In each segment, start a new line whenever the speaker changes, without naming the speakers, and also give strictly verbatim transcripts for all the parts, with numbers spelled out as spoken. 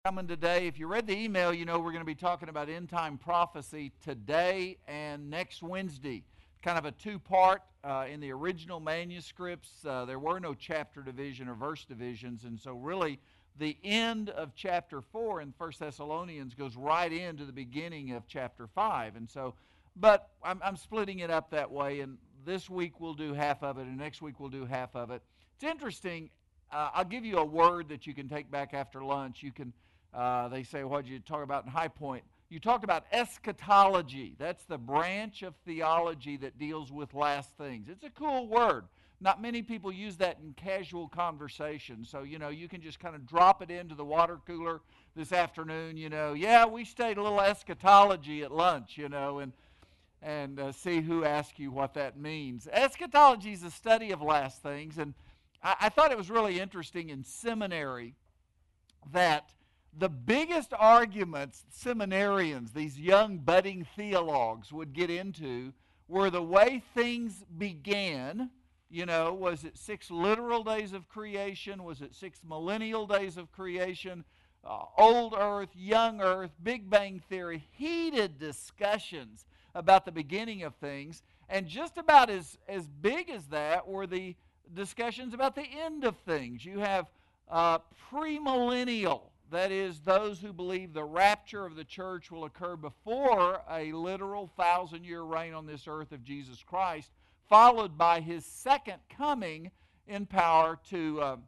coming today. If you read the email, you know we're going to be talking about end-time prophecy today and next Wednesday. Kind of a two-part. Uh, in the original manuscripts, uh, there were no chapter division or verse divisions, and so really the end of chapter four in First Thessalonians goes right into the beginning of chapter five. And so, but I'm, I'm splitting it up that way, and this week we'll do half of it, and next week we'll do half of it. It's interesting. Uh, I'll give you a word that you can take back after lunch. You can, uh, they say, what did you talk about in High Point? You talked about eschatology. That's the branch of theology that deals with last things. It's a cool word. Not many people use that in casual conversation. So, you know, you can just kind of drop it into the water cooler this afternoon, you know. Yeah, we studied a little eschatology at lunch, you know, and and uh, see who asks you what that means. Eschatology is the study of last things, and I, I thought it was really interesting in seminary that the biggest arguments seminarians, these young budding theologues, would get into were the way things began. You know, was it six literal days of creation? Was it six millennial days of creation? Uh, old earth, young earth, Big Bang Theory, heated discussions about the beginning of things. And just about as, as big as that were the discussions about the end of things. You have uh, premillennial, that is, those who believe the rapture of the church will occur before a literal thousand-year reign on this earth of Jesus Christ, followed by his second coming in power to uh,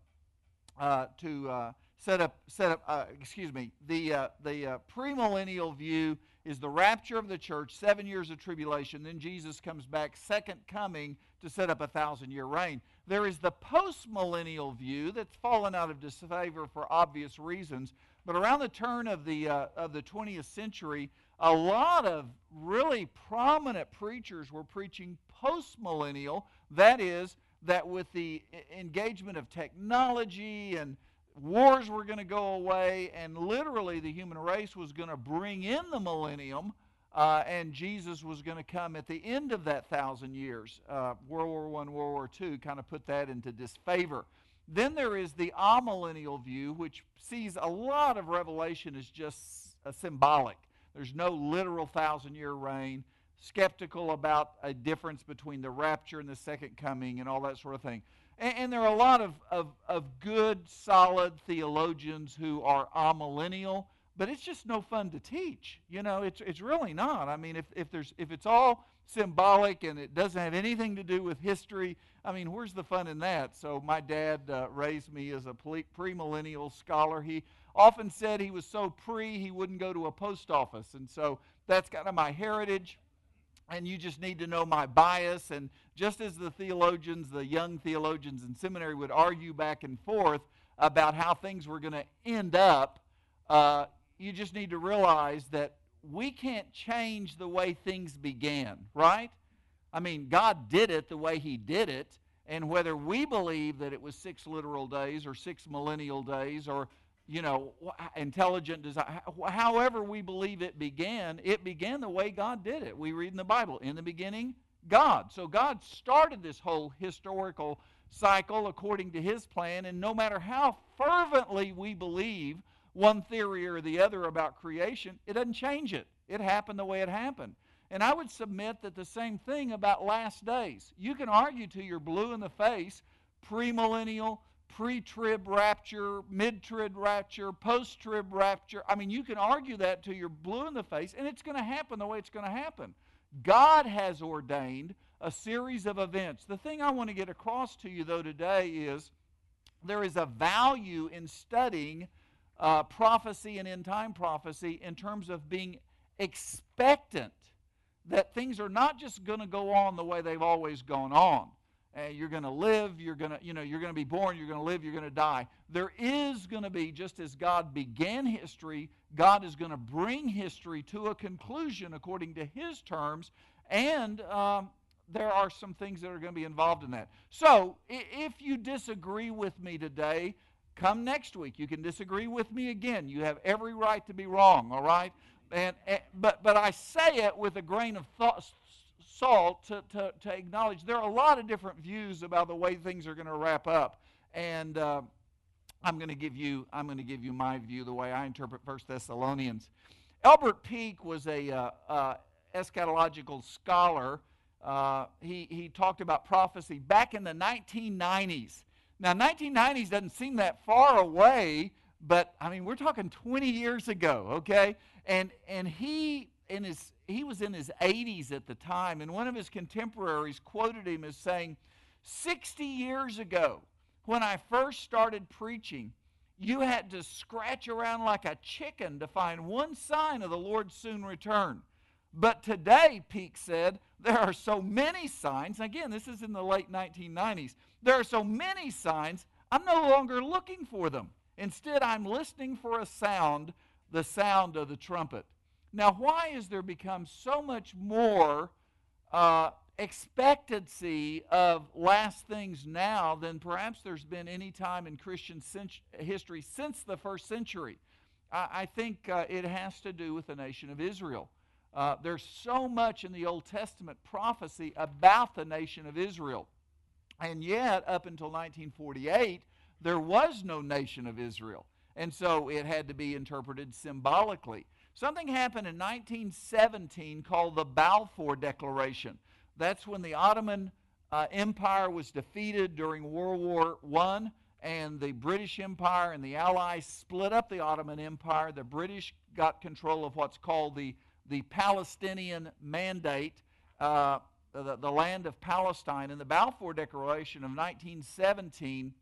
uh, to uh, set up set up. Uh, excuse me. The uh, the uh, premillennial view is the rapture of the church, seven years of tribulation. Then Jesus comes back, second coming, to set up a thousand-year reign. There is the postmillennial view that's fallen out of disfavor for obvious reasons. But around the turn of the uh, of the twentieth century, a lot of really prominent preachers were preaching postmillennial. That is, that with the engagement of technology and wars were going to go away, and literally the human race was going to bring in the millennium, uh, and Jesus was going to come at the end of that thousand years. Uh, World War One, World War Two kind of put that into disfavor. Then there is the amillennial view, which sees a lot of Revelation as just a symbolic. There's no literal thousand-year reign, skeptical about a difference between the rapture and the second coming and all that sort of thing. And, and there are a lot of, of, of good, solid theologians who are amillennial, but it's just no fun to teach. You know, it's it's really not. I mean, if, if there's if it's all symbolic and it doesn't have anything to do with history, I mean, where's the fun in that? So my dad uh, raised me as a premillennial scholar. He often said he was so pre, he wouldn't go to a post office. And so that's kind of my heritage. And you just need to know my bias. And just as the theologians, the young theologians in seminary would argue back and forth about how things were going to end up, uh, you just need to realize that we can't change the way things began, right? I mean, God did it the way he did it, and whether we believe that it was six literal days or six millennial days or, you know, intelligent design, however we believe it began, it began the way God did it. We read in the Bible, in the beginning, God. So God started this whole historical cycle according to his plan, and no matter how fervently we believe one theory or the other about creation, it doesn't change it. It happened the way it happened. And I would submit that the same thing about last days. You can argue till you're blue in the face, premillennial, pre-trib rapture, mid-trib rapture, post-trib rapture. I mean, you can argue that till you're blue in the face, and it's going to happen the way it's going to happen. God has ordained a series of events. The thing I want to get across to you, though, today is there is a value in studying uh, prophecy and end-time prophecy in terms of being expectant that things are not just going to go on the way they've always gone on. Uh, you're going to live, you're going to, you know, you're going to be born, you're going to live, you're going to die. There is going to be, just as God began history, God is going to bring history to a conclusion according to his terms, and um, there are some things that are going to be involved in that. So, if you disagree with me today, come next week. You can disagree with me again. You have every right to be wrong, all right? And, and but but I say it with a grain of thought, salt to, to, to acknowledge there are a lot of different views about the way things are going to wrap up. And uh, I'm going to give you I'm going to give you my view, the way I interpret First Thessalonians. Albert Peake was a uh, uh, eschatological scholar. Uh, he he talked about prophecy back in the nineteen nineties. Now, nineteen nineties doesn't seem that far away, but I mean we're talking twenty years ago, okay? And and he in his he was in his eighties at the time, and one of his contemporaries quoted him as saying, sixty years ago, when I first started preaching, you had to scratch around like a chicken to find one sign of the Lord's soon return. But today, Peake said, there are so many signs. Again, this is in the late nineteen nineties. There are so many signs, I'm no longer looking for them. Instead, I'm listening for a sound, the sound of the trumpet. Now, why has there become so much more uh, expectancy of last things now than perhaps there's been any time in Christian cent- history since the first century? I, I think uh, it has to do with the nation of Israel. Uh, there's so much in the Old Testament prophecy about the nation of Israel. And yet, up until nineteen forty-eight, there was no nation of Israel. And so it had to be interpreted symbolically. Something happened in nineteen seventeen called the Balfour Declaration. That's when the Ottoman uh, Empire was defeated during World War One, and the British Empire and the Allies split up the Ottoman Empire. The British got control of what's called the, the Palestinian Mandate, uh, the, the land of Palestine. And the Balfour Declaration of nineteen seventeen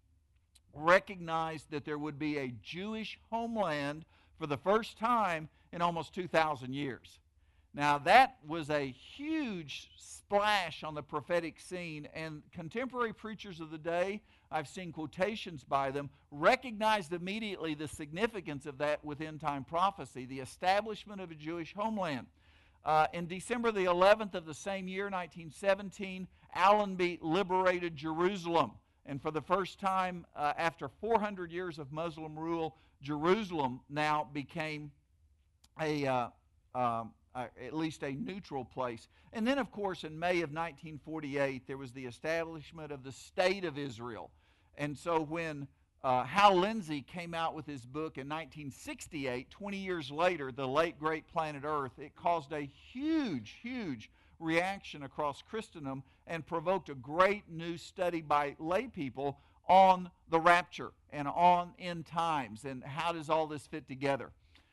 recognized that there would be a Jewish homeland for the first time in almost two thousand years. Now, that was a huge splash on the prophetic scene, and contemporary preachers of the day, I've seen quotations by them, recognized immediately the significance of that with end-time prophecy, the establishment of a Jewish homeland. Uh, in December the eleventh of the same year, nineteen seventeen, Allenby liberated Jerusalem. And for the first time, uh, after four hundred years of Muslim rule, Jerusalem now became a, uh, um, uh, at least a neutral place. And then, of course, in May of nineteen forty-eight, there was the establishment of the State of Israel. And so when uh, Hal Lindsey came out with his book in nineteen sixty-eight, twenty years later, The Late Great Planet Earth, it caused a huge, huge reaction across Christendom and provoked a great new study by lay people on the rapture and on end times and how does all this fit together.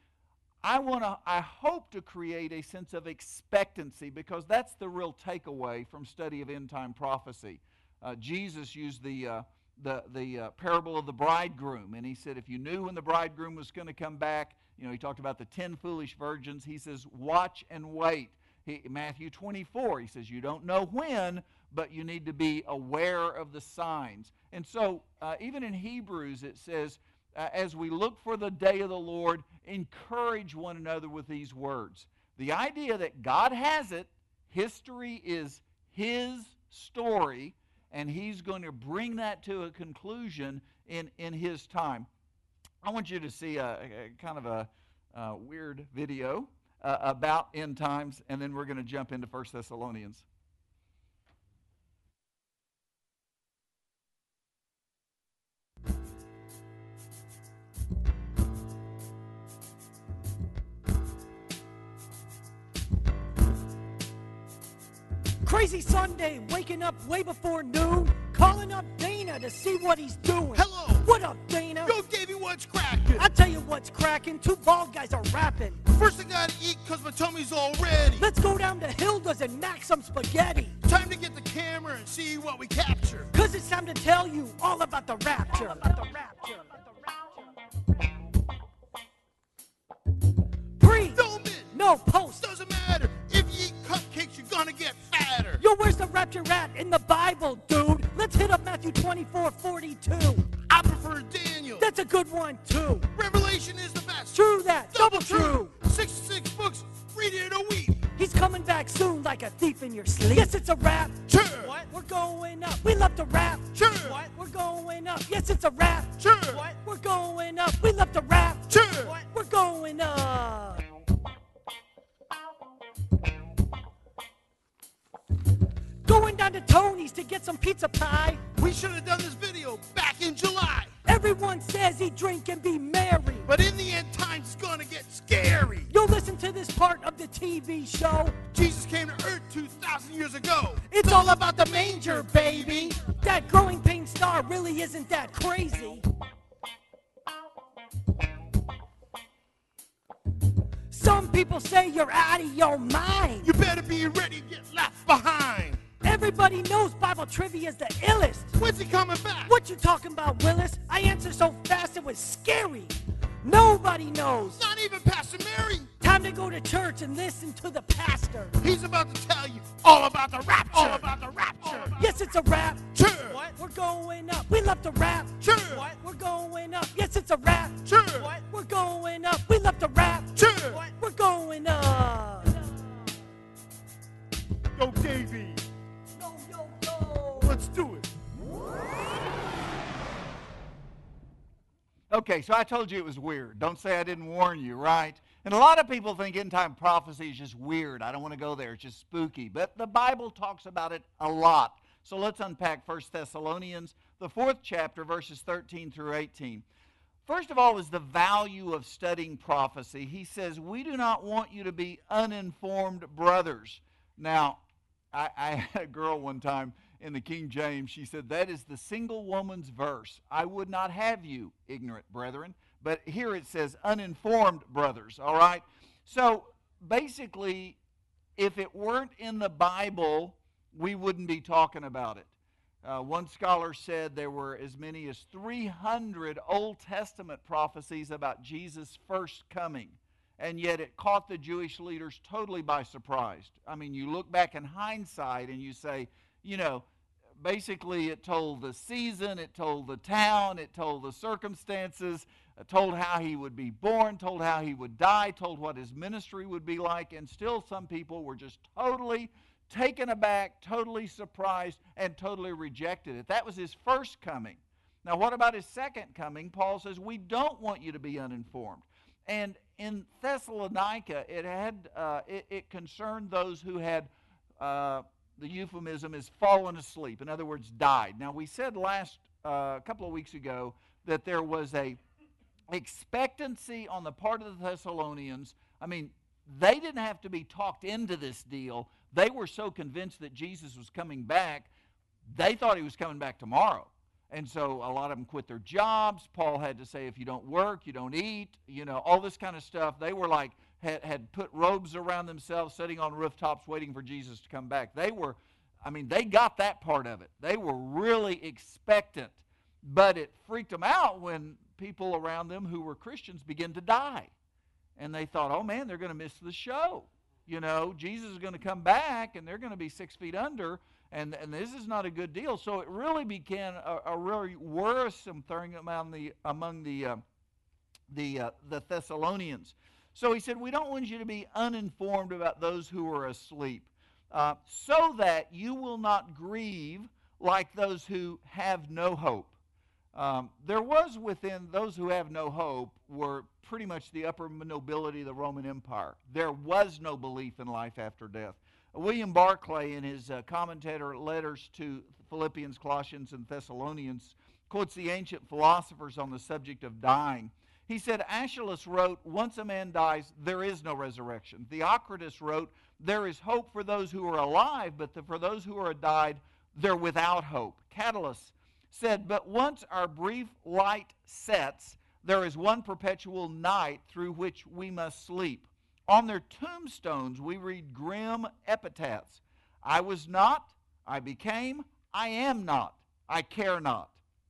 I want to, I hope to create a sense of expectancy, because that's the real takeaway from study of end time prophecy. Uh, Jesus used the uh, the the uh, parable of the bridegroom, and he said, if you knew when the bridegroom was going to come back, you know, he talked about the ten foolish virgins. He says, watch and wait. He, Matthew twenty-four, he says, you don't know when, but you need to be aware of the signs. And so, uh, even in Hebrews, it says, uh, as we look for the day of the Lord, encourage one another with these words. The idea that God has it, history is His story, and He's going to bring that to a conclusion in, in His time. I want you to see a, a kind of a, a weird video Uh, about end times, and then we're going to jump into First Thessalonians.
Crazy Sunday, waking up way before noon, calling up Dana to see what he's doing.
Hello!
What up, Dana?
Yo, Davey, what's cracking?
I tell you what's cracking, two bald guys are rapping.
First I gotta eat cause my tummy's all ready.
Let's go down to Hilda's and mac some spaghetti.
Time to get the camera and see what we capture.
Cause it's time to tell you all about the rapture. All about the rapture. Pre,
Film it!
no post.
Doesn't matter. If you eat cupcakes, you're gonna get fatter.
Yo, where's the rapture at in the Bible, dude? Let's hit up Matthew twenty-four forty-two.
I prefer Daniel.
That's a good one, too.
Revelation is the best.
True that, double true.
sixty-six books, read it a week.
He's coming back soon like a thief in your sleep. Yes, it's a rap.
Sure.
What? We're going up. We love to rap.
Sure.
What? We're going up. Yes, it's a rap.
Sure.
What? We're going up. We love to rap.
Sure.
What? We're going up. Going down to Tony's to get some pizza pie.
We should have done this video back in July.
Everyone says eat, drink, and be merry.
But in the end times, it's gonna get scary.
You'll listen to this part of the T V show.
Jesus came to earth two thousand years ago.
It's all about the manger, baby. That growing pain star really isn't that crazy. Some people say you're out of your mind.
You better be ready to get left behind.
Everybody knows Bible trivia is the illest.
When's he coming back?
What you talking about, Willis? I answered so fast it was scary. Nobody knows.
Not even Pastor Mary.
Time to go to church and listen to the pastor.
He's about to tell you all about the rapture. All about the rapture.
Yes, it's a rap.
Sure.
What? We're going up. We love to rap.
Sure.
What? We're going up. Yes, it's a rap.
Sure.
What? We're going up. We love to rap.
Sure.
What? We're going up.
Yo, Davey.
Yo, yo, yo.
Let's do it.
Okay, so I told you it was weird. Don't say I didn't warn you, right? And a lot of people think end-time prophecy is just weird. I don't want to go there. It's just spooky. But the Bible talks about it a lot. So let's unpack First Thessalonians, the fourth chapter, verses thirteen through eighteen. First of all is the value of studying prophecy. He says, we do not want you to be uninformed brothers. Now, I, I had a girl one time in the King James. She said, that is the single woman's verse. I would not have you, ignorant brethren. But here it says uninformed brothers, all right? So basically, if it weren't in the Bible, we wouldn't be talking about it. Uh, one scholar said there were as many as three hundred Old Testament prophecies about Jesus' first coming. And yet it caught the Jewish leaders totally by surprise. I mean, you look back in hindsight and you say, you know, basically it told the season, it told the town, it told the circumstances, it told how he would be born, told how he would die, told what his ministry would be like, and still some people were just totally taken aback, totally surprised, and totally rejected it. That was his first coming. Now, what about his second coming? Paul says, we don't want you to be uninformed. And in Thessalonica, it had uh, it, it concerned those who had, uh, the euphemism is fallen asleep. In other words, died. Now, we said last, a uh, couple of weeks ago, that there was a expectancy on the part of the Thessalonians. I mean, they didn't have to be talked into this deal. They were so convinced that Jesus was coming back, they thought he was coming back tomorrow. And so a lot of them quit their jobs. Paul had to say, if you don't work, you don't eat, you know, all this kind of stuff. They were like, had, had put robes around themselves, sitting on rooftops, waiting for Jesus to come back. They were, I mean, they got that part of it. They were really expectant. But it freaked them out when people around them who were Christians began to die. And they thought, oh man, they're going to miss the show. You know, Jesus is going to come back and they're going to be six feet under. And, and this is not a good deal. So it really became a, a really worrisome thing among the among the uh, the uh, the Thessalonians. So he said, we don't want you to be uninformed about those who are asleep, uh, so that you will not grieve like those who have no hope. Um, there was within those who have no hope were pretty much the upper nobility of the Roman Empire. There was no belief in life after death. William Barclay, in his uh, commentator letters to Philippians, Colossians, and Thessalonians, quotes the ancient philosophers on the subject of dying. He said, Aeschylus wrote, once a man dies, there is no resurrection. Theocritus wrote, there is hope for those who are alive, but the, for those who are died, they're without hope. Catullus said, but once our brief light sets, there is one perpetual night through which we must sleep. On their tombstones we read grim epitaphs. I was not, I became, I am not, I care not.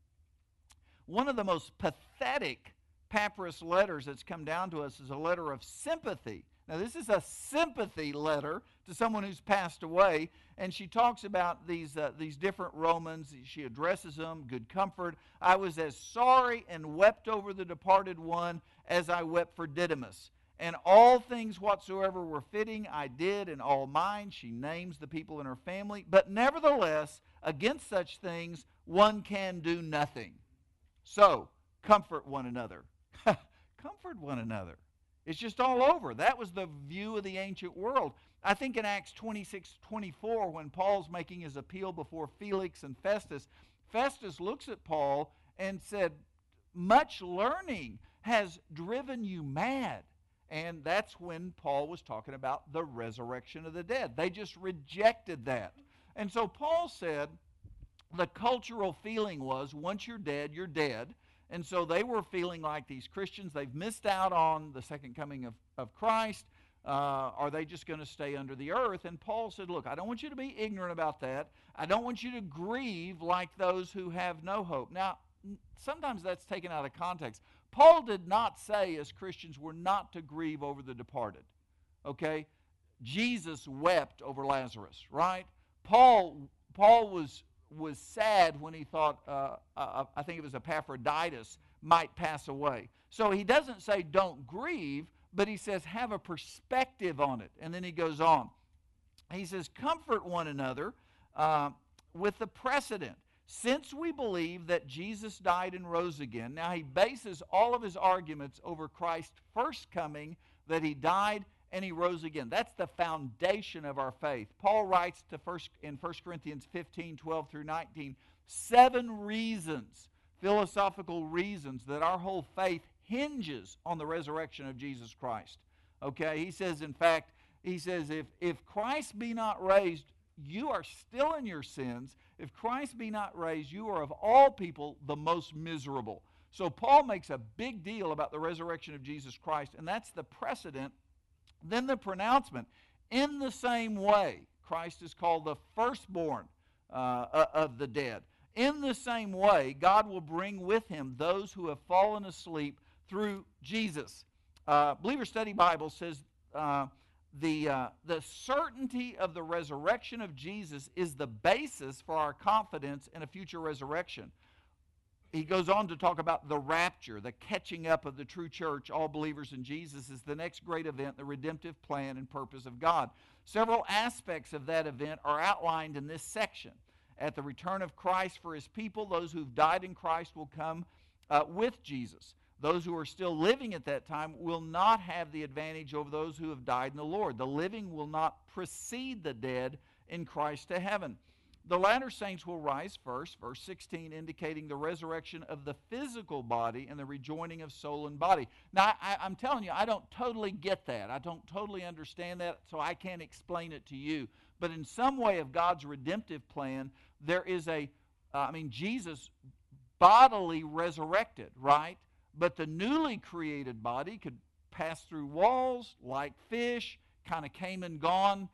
One of the most pathetic papyrus letters that's come down to us is a letter of sympathy. Now this is a sympathy letter to someone who's passed away, and she talks about these uh, these different Romans. She addresses them, good comfort. I was as sorry and wept over the departed one as I wept for Didymus. And all things whatsoever were fitting I did, and all mine. She names the people in her family. But nevertheless, against such things one can do nothing. So, comfort one another. Comfort one another. It's just all over. That was the view of the ancient world. I think in Acts twenty-six twenty-four, when Paul's making his appeal before Felix and Festus, Festus looks at Paul and said, much learning has driven you mad. And that's when Paul was talking about the resurrection of the dead. They just rejected that. And so Paul said the cultural feeling was once you're dead, you're dead. And so they were feeling like these Christians, they've missed out on the second coming of, of Christ. Uh, are they just going to stay under the earth? And Paul said, look, I don't want you to be ignorant about that. I don't want you to grieve like those who have no hope. Now, sometimes that's taken out of context. Paul did not say as Christians we're not to grieve over the departed. Okay? Jesus wept over Lazarus, right? Paul Paul was was sad when he thought, uh, uh, I think it was Epaphroditus, might pass away. So he doesn't say don't grieve, but he says have a perspective on it. And then he goes on. He says comfort one another uh, with the precedent. Since we believe that Jesus died and rose again, now he bases all of his arguments over Christ's first coming, that he died and he rose again. That's the foundation of our faith. Paul writes to first, in First Corinthians fifteen, twelve through nineteen, seven reasons, philosophical reasons, that our whole faith hinges on the resurrection of Jesus Christ. Okay, he says, in fact, he says, if, if Christ be not raised, you are still in your sins. If Christ be not raised, you are of all people the most miserable. So Paul makes a big deal about the resurrection of Jesus Christ, and that's the precedent. Then the pronouncement, in the same way, Christ is called the firstborn uh, of the dead. In the same way, God will bring with him those who have fallen asleep through Jesus. Uh, Believer Study Bible says uh, the, uh, the certainty of the resurrection of Jesus is the basis for our confidence in a future resurrection. He goes on to talk about the rapture, the catching up of the true church, all believers in Jesus, is the next great event, the redemptive plan and purpose of God. Several aspects of that event are outlined in this section. At the return of Christ for his people, those who've died in Christ will come uh, with Jesus. Those who are still living at that time will not have the advantage over those who have died in the Lord. The living will not precede the dead in Christ to heaven. The latter saints will rise first, verse sixteen, indicating the resurrection of the physical body and the rejoining of soul and body. Now, I, I'm telling you, I don't totally get that. I don't totally understand that, so I can't explain it to you. But in some way of God's redemptive plan, there is a, uh, I mean, Jesus bodily resurrected, right? But the newly created body could pass through walls like fish, kind of came and gone.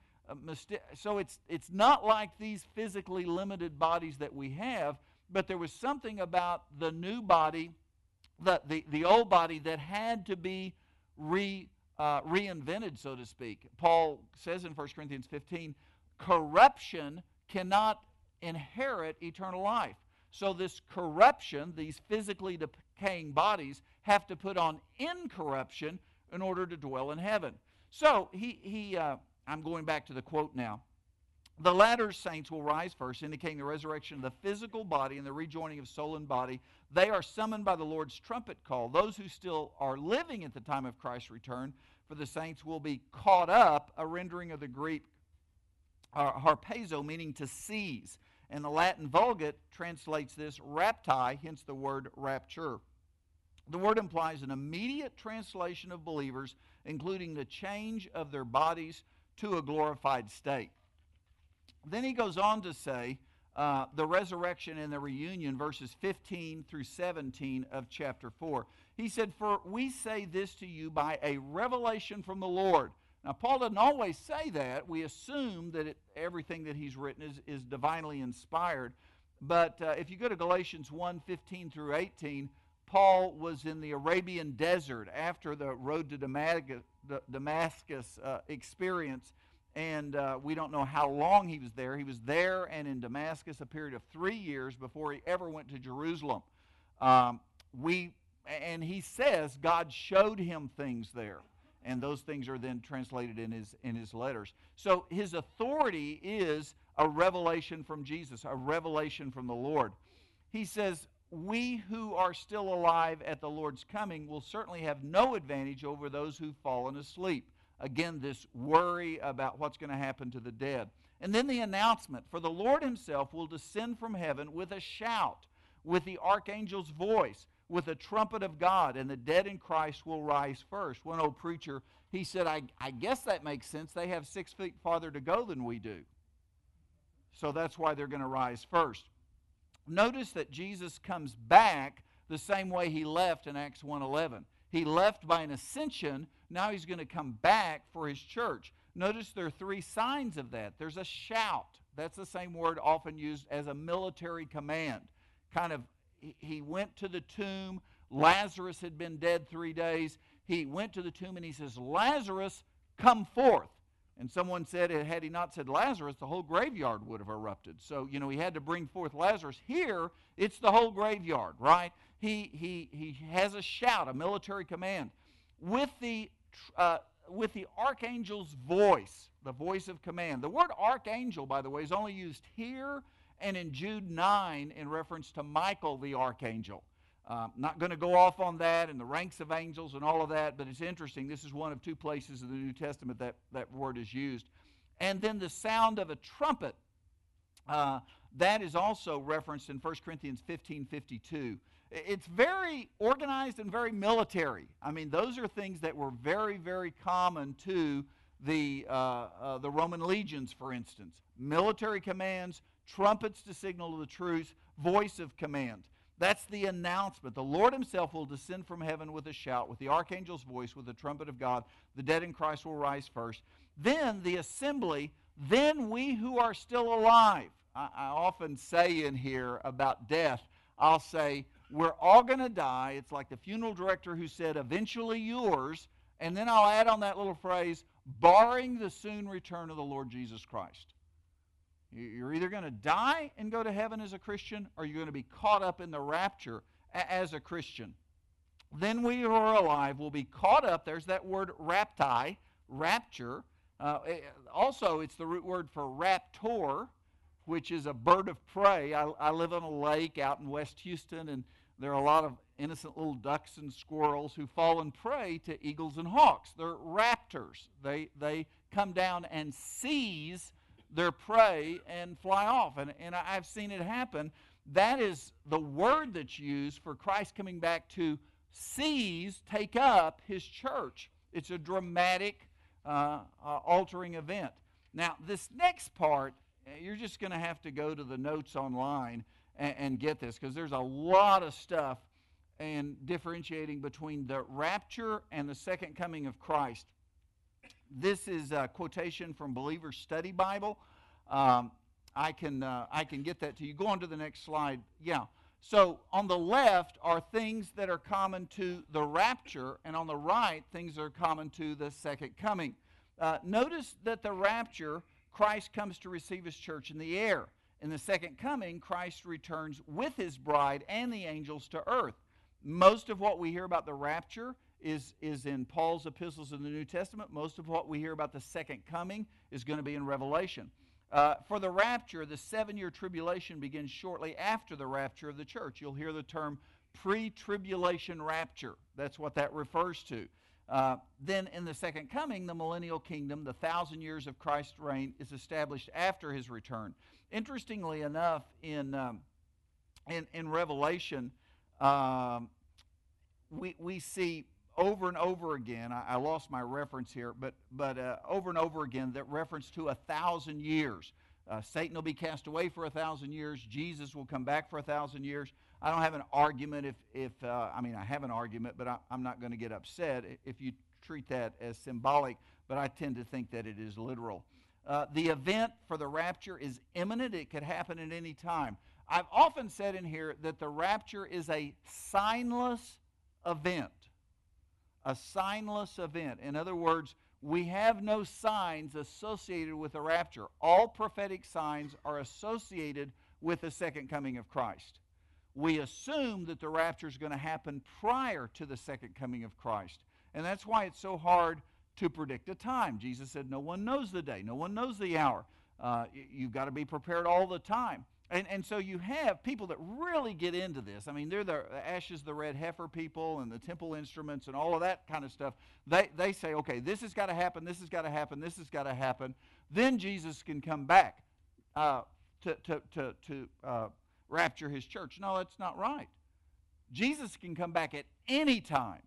So it's it's not like these physically limited bodies that we have, but there was something about the new body, the the, the old body, that had to be re uh, reinvented, so to speak. Paul says in First Corinthians fifteen, corruption cannot inherit eternal life. So this corruption, these physically decaying bodies, have to put on incorruption in order to dwell in heaven. So he he. Uh, I'm going back to the quote now. The latter saints will rise first, indicating the resurrection of the physical body and the rejoining of soul and body. They are summoned by the Lord's trumpet call. Those who still are living at the time of Christ's return for the saints will be caught up, a rendering of the Greek uh, harpazo, meaning to seize. And the Latin Vulgate translates this rapti, hence the word rapture. The word implies an immediate translation of believers, including the change of their bodies to a glorified state. Then he goes on to say uh, the resurrection and the reunion, verses fifteen through seventeen of chapter four. He said, for we say this to you by a revelation from the Lord. Now, Paul doesn't always say that. We assume that it, everything that he's written is, is divinely inspired. But uh, if you go to Galatians one, fifteen through eighteen, Paul was in the Arabian desert after the road to Damascus, the Damascus uh, experience, and uh, we don't know how long he was there. He was there and in Damascus a period of three years before he ever went to Jerusalem. Um, we and he says God showed him things there, and those things are then translated in his in his letters. So his authority is a revelation from Jesus, a revelation from the Lord. He says, we who are still alive at the Lord's coming will certainly have no advantage over those who've fallen asleep. Again, this worry about what's going to happen to the dead. And then the announcement, for the Lord himself will descend from heaven with a shout, with the archangel's voice, with a trumpet of God, and the dead in Christ will rise first. One old preacher, he said, I, I guess that makes sense. They have six feet farther to go than we do. So that's why they're going to rise first. Notice that Jesus comes back the same way he left in Acts one eleven. He left by an ascension. Now he's going to come back for his church. Notice there are three signs of that. There's a shout. That's the same word often used as a military command. Kind of, he went to the tomb. Lazarus had been dead three days. He went to the tomb and he says, Lazarus, come forth. And someone said, had he not said Lazarus, the whole graveyard would have erupted. So, you know, he had to bring forth Lazarus. Here, it's the whole graveyard, right? He, he, he has a shout, a military command. With the, uh, with the archangel's voice, the voice of command. The word archangel, by the way, is only used here and in Jude nine in reference to Michael the archangel. Uh, not going to go off on that and the ranks of angels and all of that, but it's interesting. This is one of two places in the New Testament that that word is used. And then the sound of a trumpet, uh, that is also referenced in First Corinthians fifteen fifty-two. It's very organized and very military. I mean, those are things that were very, very common to the, uh, uh, the Roman legions, for instance. Military commands, trumpets to signal the truce, voice of command. That's the announcement. The Lord himself will descend from heaven with a shout, with the archangel's voice, with the trumpet of God. The dead in Christ will rise first. Then the assembly, then we who are still alive. I, I often say in here about death, I'll say, we're all going to die. It's like the funeral director who said, eventually yours. And then I'll add on that little phrase, barring the soon return of the Lord Jesus Christ. You're either going to die and go to heaven as a Christian, or you're going to be caught up in the rapture as a Christian. Then we who are alive will be caught up. There's that word rapti, rapture. Uh, also, it's the root word for raptor, which is a bird of prey. I, I live on a lake out in West Houston, and there are a lot of innocent little ducks and squirrels who fall and prey to eagles and hawks. They're raptors. They, they come down and seize their prey and fly off. And, and I've seen it happen. That is the word that's used for Christ coming back to seize, take up his church. It's a dramatic, uh, uh, altering event. Now, this next part, you're just going to have to go to the notes online and, and get this, because there's a lot of stuff and differentiating between the rapture and the second coming of Christ. This is a quotation from Believer's Study Bible. Um, I can uh, I can get that to you. Go on to the next slide. Yeah. So on the left are things that are common to the rapture, and on the right, things that are common to the second coming. Uh, notice that the rapture, Christ comes to receive his church in the air. In the second coming, Christ returns with his bride and the angels to earth. Most of what we hear about the rapture is, is in Paul's epistles in the New Testament. Most of what we hear about the second coming is going to be in Revelation. Uh, for the rapture, the seven-year tribulation begins shortly after the rapture of the church. You'll hear the term pre-tribulation rapture. That's what that refers to. Uh, then in the second coming, the millennial kingdom, the thousand years of Christ's reign, is established after his return. Interestingly enough, in, um, in, in Revelation, um, we, we see over and over again, I, I lost my reference here, but, but uh, over and over again, that reference to a thousand years. Uh, Satan will be cast away for a thousand years. Jesus will come back for a thousand years. I don't have an argument if, if uh, I mean, I have an argument, but I, I'm not going to get upset if you treat that as symbolic, but I tend to think that it is literal. Uh, the event for the rapture is imminent. It could happen at any time. I've often said in here that the rapture is a signless event. A signless event. In other words, we have no signs associated with the rapture. All prophetic signs are associated with the second coming of Christ. We assume that the rapture is going to happen prior to the second coming of Christ. And that's why it's so hard to predict a time. Jesus said, no one knows the day. No one knows the hour. Uh, you've got to be prepared all the time. And, and so you have people that really get into this. I mean, they're the Ashes the Red Heifer people and the temple instruments and all of that kind of stuff. They, they say, okay, this has got to happen, this has got to happen, this has got to happen. Then Jesus can come back uh, to, to, to, to uh, rapture his church. No, that's not right. Jesus can come back at any time.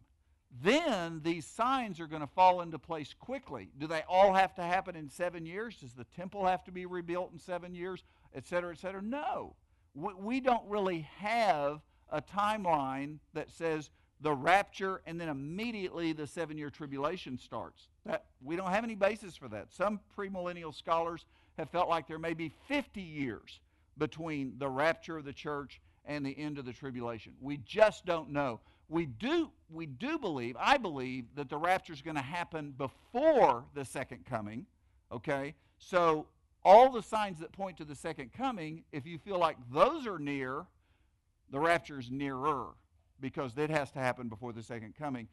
Then these signs are going to fall into place quickly. Do they all have to happen in seven years? Does the temple have to be rebuilt in seven years, et cetera, et cetera? No. We don't really have a timeline that says the rapture and then immediately the seven-year tribulation starts. That, we don't have any basis for that. Some premillennial scholars have felt like there may be fifty years between the rapture of the church and the end of the tribulation. We just don't know. We do, we do believe, I believe, that the rapture is going to happen before the second coming, okay? So all the signs that point to the second coming, if you feel like those are near, the rapture is nearer because it has to happen before the second coming.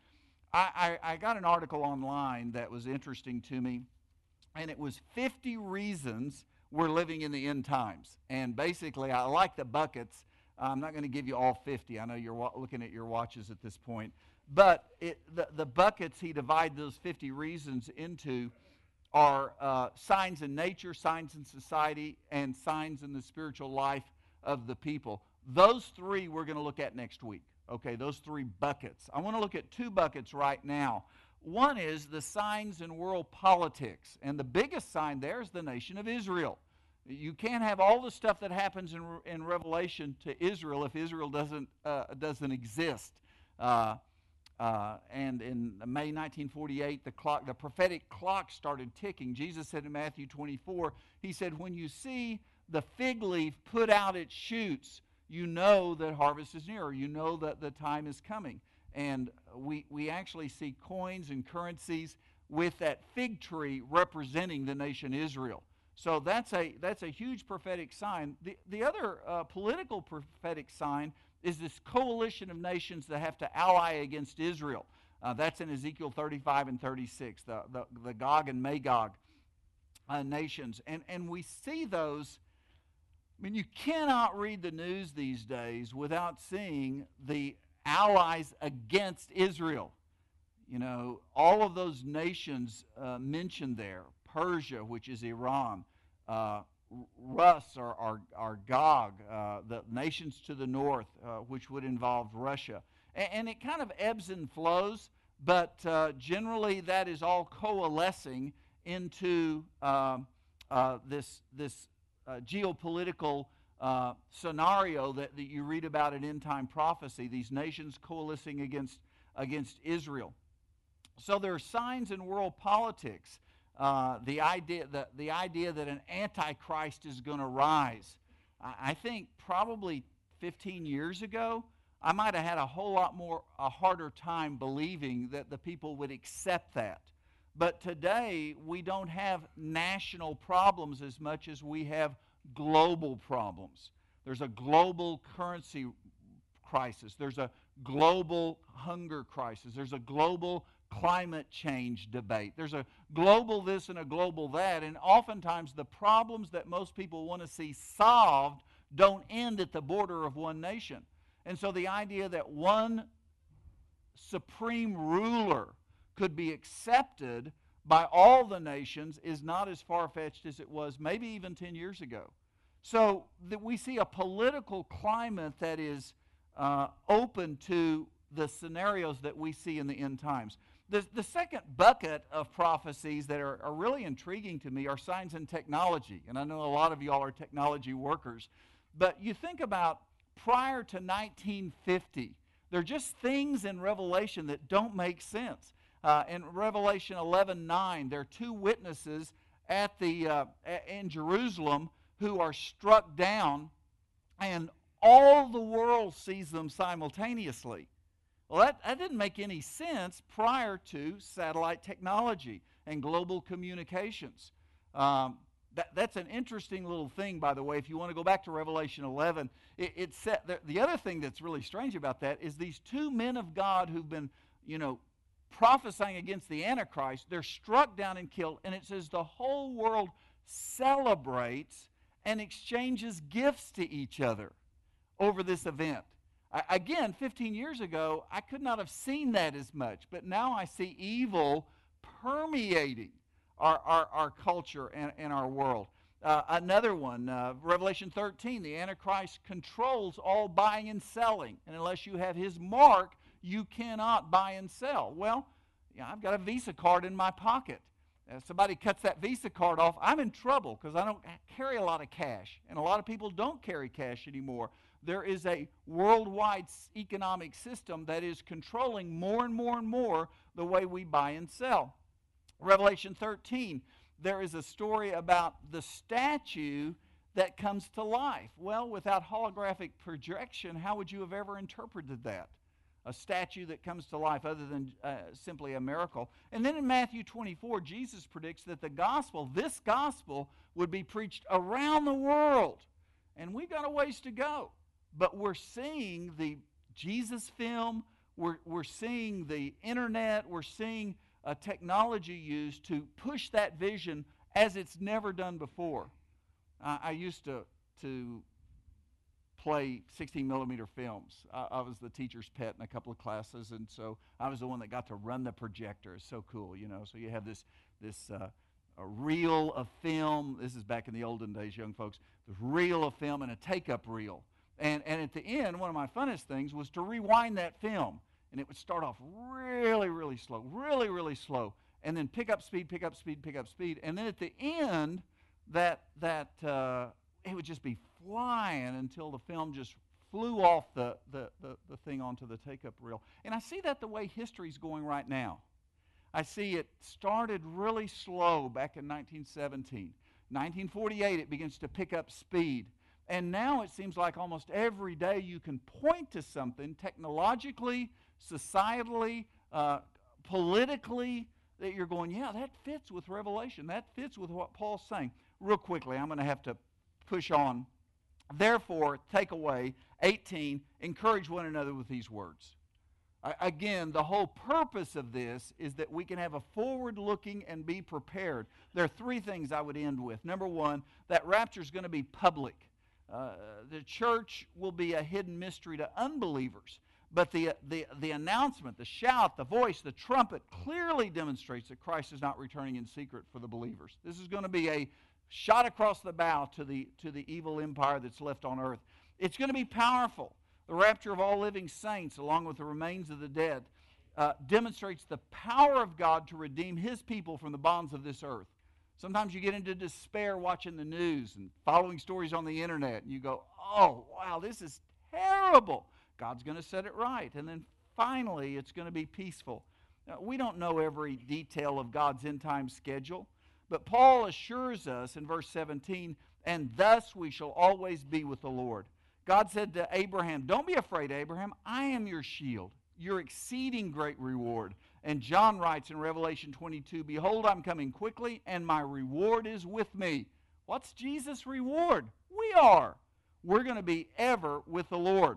I, I, I got an article online that was interesting to me, and it was fifty reasons we're living in the end times. And basically, I like the buckets. I'm not going to give you all fifty. I know you're wa- looking at your watches at this point. But it, the, the buckets he divides those fifty reasons into are uh, signs in nature, signs in society, and signs in the spiritual life of the people. Those three we're going to look at next week. Okay, those three buckets. I want to look at two buckets right now. One is the signs in world politics. And the biggest sign there is the nation of Israel. You can't have all the stuff that happens in, in Revelation to Israel if Israel doesn't uh, doesn't exist. Uh, uh, and in May nineteen forty-eight, the clock, the prophetic clock started ticking. Jesus said in Matthew twenty-four, he said, "When you see the fig leaf put out its shoots, you know that harvest is near. You know that the time is coming." And we we actually see coins and currencies with that fig tree representing the nation Israel. So that's a that's a huge prophetic sign. The, the other uh, political prophetic sign is this coalition of nations that have to ally against Israel. Uh, that's in Ezekiel thirty-five and thirty-six, the, the, the Gog and Magog uh, nations. And, and we see those. I mean, you cannot read the news these days without seeing the allies against Israel. You know, all of those nations uh, mentioned there. Persia, which is Iran, uh, Rus or, or, or Gog, uh, the nations to the north, uh, which would involve Russia. And, and it kind of ebbs and flows, but uh, generally that is all coalescing into um, uh, this, this uh, geopolitical uh, scenario that, that you read about in end-time prophecy, these nations coalescing against, against Israel. So there are signs in world politics. Uh, the idea that the idea that an antichrist is going to rise. I, I think probably fifteen years ago, I might have had a whole lot more a harder time believing that the people would accept that. But today we don't have national problems as much as we have global problems. There's a global currency crisis. There's a global hunger crisis. There's a global climate change debate. There's a global this and a global that, and oftentimes the problems that most people want to see solved don't end at the border of one nation. And so the idea that one supreme ruler could be accepted by all the nations is not as far-fetched as it was maybe even ten years ago. So that we see a political climate that is uh, open to the scenarios that we see in the end times. The, the second bucket of prophecies that are, are really intriguing to me are signs in technology. And I know a lot of y'all are technology workers. But you think about prior to nineteen fifty, there are just things in Revelation that don't make sense. Uh, in Revelation eleven nine, there are two witnesses at the uh, in Jerusalem who are struck down, and all the world sees them simultaneously. Well, that, that didn't make any sense prior to satellite technology and global communications. Um, that, that's an interesting little thing, by the way. If you want to go back to Revelation eleven, it, it set, the, the other thing that's really strange about that is these two men of God who've been, you know, prophesying against the Antichrist, they're struck down and killed, and it says the whole world celebrates and exchanges gifts to each other over this event. I, again, fifteen years ago, I could not have seen that as much, but now I see evil permeating our, our, our culture and, and our world. Uh, another one, uh, Revelation thirteen, the Antichrist controls all buying and selling. And unless you have his mark, you cannot buy and sell. Well, yeah, I've got a Visa card in my pocket. If somebody cuts that Visa card off, I'm in trouble because I don't carry a lot of cash. And a lot of people don't carry cash anymore. There is a worldwide economic system that is controlling more and more and more the way we buy and sell. Revelation thirteen, there is a story about the statue that comes to life. Well, without holographic projection, how would you have ever interpreted that? A statue that comes to life other than uh, simply a miracle. And then in Matthew twenty-four, Jesus predicts that the gospel, this gospel, would be preached around the world. And we've got a ways to go. But we're seeing the Jesus film, we're, we're seeing the internet, we're seeing uh, technology used to push that vision as it's never done before. Uh, I used to, to play sixteen millimeter films. I, I was the teacher's pet in a couple of classes, and so I was the one that got to run the projector. It's so cool, you know. So you have this, this uh, a reel of film. This is back in the olden days, young folks. This reel of film and a take-up reel. And, and at the end, one of my funnest things was to rewind that film. And it would start off really, really slow, really, really slow, and then pick up speed, pick up speed, pick up speed. And then at the end, that, that uh, it would just be flying until the film just flew off the, the, the, the thing onto the take-up reel. And I see that the way history's going right now. I see it started really slow back in nineteen seventeen. nineteen forty-eight, it begins to pick up speed. And now it seems like almost every day you can point to something technologically, societally, uh, politically, that you're going, yeah, that fits with Revelation. That fits with what Paul's saying. Real quickly, I'm going to have to push on. Therefore, take away eighteen, encourage one another with these words. I, again, the whole purpose of this is that we can have a forward-looking and be prepared. There are three things I would end with. Number one, that rapture is going to be public. Uh, the church will be a hidden mystery to unbelievers. But the, the, the announcement, the shout, the voice, the trumpet clearly demonstrates that Christ is not returning in secret for the believers. This is going to be a shot across the bow to the, to the evil empire that's left on earth. It's going to be powerful. The rapture of all living saints, along with the remains of the dead, uh, demonstrates the power of God to redeem His people from the bonds of this earth. Sometimes you get into despair watching the news and following stories on the internet, and you go, oh, wow, this is terrible. God's going to set it right. And then finally, it's going to be peaceful. Now, we don't know every detail of God's end-time schedule, but Paul assures us in verse seventeen, and thus we shall always be with the Lord. God said to Abraham, don't be afraid, Abraham. I am your shield, your exceeding great reward. And John writes in Revelation twenty-two, behold, I'm coming quickly, and my reward is with me. What's Jesus' reward? We are. We're going to be ever with the Lord.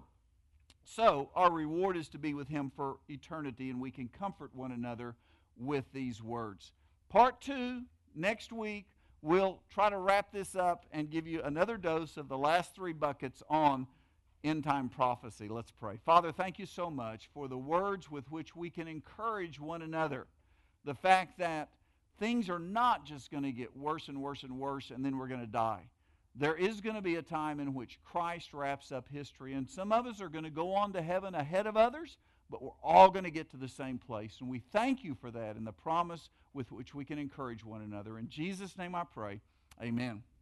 So our reward is to be with Him for eternity, and we can comfort one another with these words. Part two, next week, we'll try to wrap this up and give you another dose of the last three buckets on end-time prophecy. Let's pray. Father, thank you so much for the words with which we can encourage one another. The fact that things are not just going to get worse and worse and worse, and then we're going to die. There is going to be a time in which Christ wraps up history, and some of us are going to go on to heaven ahead of others, but we're all going to get to the same place. And we thank you for that and the promise with which we can encourage one another. In Jesus' name I pray, amen.